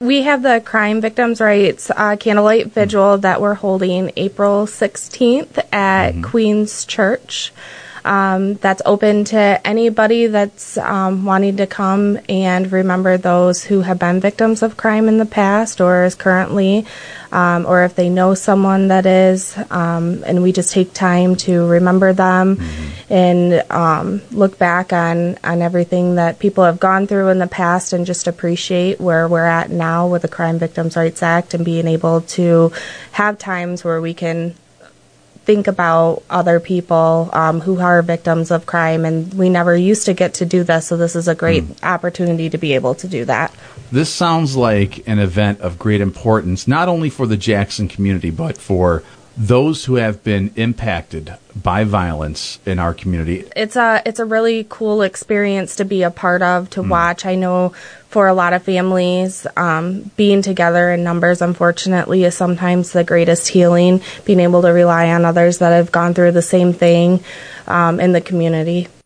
We have the Crime Victims' Rights Candlelight Vigil that we're holding April 16th at Queen's Church. That's open to anybody that's wanting to come and remember those who have been victims of crime in the past or is currently, or if they know someone that is, and we just take time to remember them and look back on everything that people have gone through in the past and just appreciate where we're at now with the Crime Victims' Rights Act and being able to have times where we can think about other people who are victims of crime, and we never used to get to do this, so this is a great opportunity to be able to do that. This sounds like an event of great importance, not only for the Jackson community, but for those who have been impacted by violence in our community. It's a really cool experience to be a part of, to watch. I know for a lot of families, being together in numbers, unfortunately, is sometimes the greatest healing, being able to rely on others that have gone through the same thing in the community.